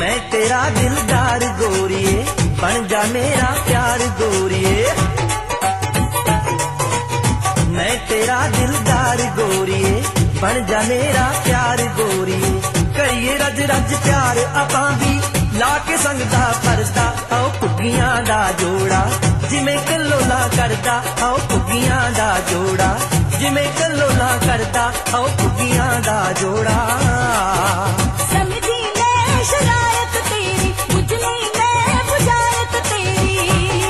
मैं तेरा दिलदार गोरिए, बन जा मेरा प्यार गोरिए। मैं तेरा दिलदार गोरिए, बन जा मेरा प्यार गोरिए। करिए रज रज प्यार आपां भी, ला के संग दा परदा, आओ पुग्गियां दा जोड़ा, जिमें कल्लोला करदा, आओ पुग्गियां दा जोड़ा, जिमें कल्लोला करदा, आओ पुग्गियां दा जोड़ा। समझी मैं शरारत तेरी, बुझली मैं बुझारत तेरी।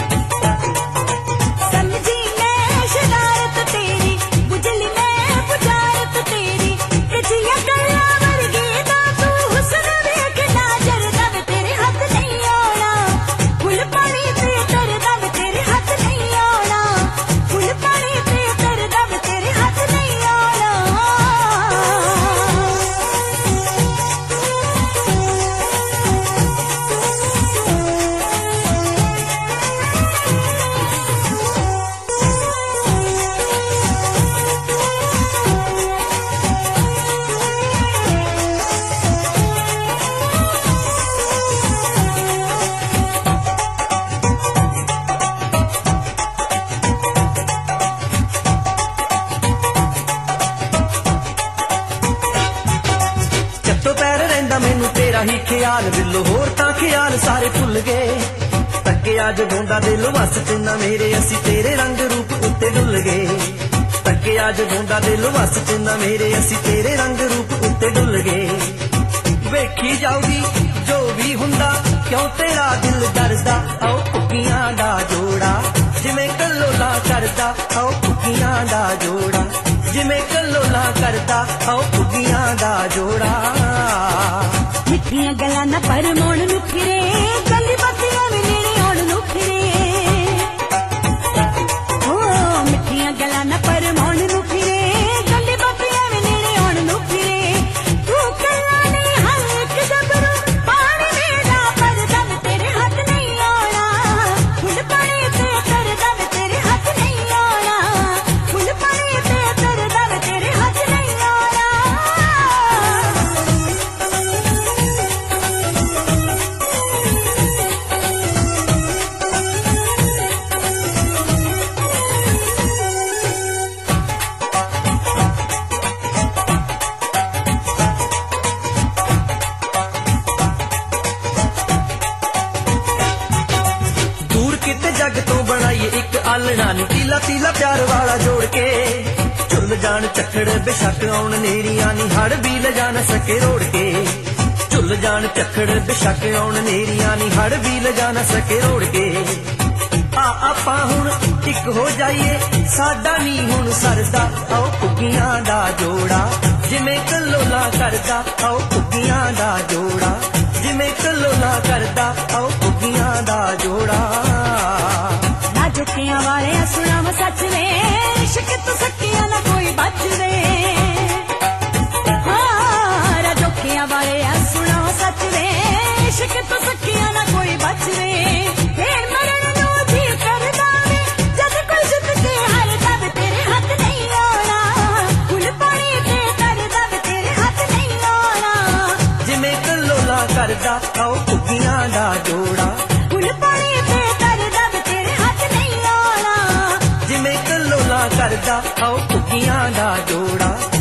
समझी मैं शरारत तेरी, बुझली मैं बुझारत तेरी। कजिया गला वर्गी दा तू हुस्न वेख ना जरदा वे तेरे हाथ नहीं आना। फुल पानी ते तरदा वे तेरे हाथ नहीं आना। फुल पानी ते तरदा वे तेरे हाथ नहीं आना। जत्तों पैर रहिंदा मैनू तेरा ही ख्याल, दिलों होर तां ख्याल सारे भुल गए। तक्के अज बोंदा दिल वस च ना मेरे, असी तेरे रंग रूप उत्ते डुल गए। तक्के अज बोंदा दिल वस च ना मेरे, असी तेरे रंग रूप उत्ते डुल गए। वेखी जाऊगी जो भी हुंदा, क्यों तेरा दिल डरदा, आओ पुग्गियां दा जोड़ा, जिमें कल्लोला करदा, आओ पुग्गियां दा जोड़ा, जिमें कल्लोला करदा, आओ पुग्गियां दा जोड़ा। मिठियां गल्लां ना परमोण नूं फिरे, गली बातियां भी नेड़े आउण नूं फिरे। ओ मिठियां गल्लां ना परमोण नूं फिरे, गली बातियां भी नेड़े आउण नूं फिरे। तू कल्ला नहीं हर एक जबरू, पानी मेरा भरदा वे तेरे हाथ नहीं आना। फुल पानी ते तरदा वे तेरे हाथ नहीं आना। फुल पानी ते तरदा वे तेरे हाथ नहीं आना। दूर किते जग तो बनाइए एक आलना नी, तीला तीला प्यार वाला जोड़ के। झुल जान चखड़ बेशक आउण नेरियां नी, हड़ भी ले जा न सके रोड़ के। झुल जान चखड़ बेशक आउण नेरियां नी, हड़ भी ले जा न सके रोड़ के। आ आपां हुण इक हो जाइए, साडा नी हुण सरदा, आओ पुग्गियां दा जोड़ा, जिमें कल्लोला करदा, आओ पुग्गियां दा जोड़ा, जिमें कल्लोला करदा, आओ पुग्गियां दा जोड़ा। राजोकियां वाले सुनाव सच वे, इश्क तो सकिया ना कोई बच वे। हाँ राजोकियां वाले सुनाव सच वे, इश्क तो सकिया ना कोई बच वे। भेड़ मरण नूं जी करदा वे, जद कोई जिद के हारदा वे तेरे हाथ नहीं आना। फुल पानी ते तरदा वे तेरे हाथ नहीं आना। जिमें कल्लोला करदा, आओ पुग्गियां दा जोड़ा, फुल पानी ते तरदा वे तेरे हाथ नहीं आना। जिमें कल्लोला करदा, आओ पुग्गियां दा जोड़ा।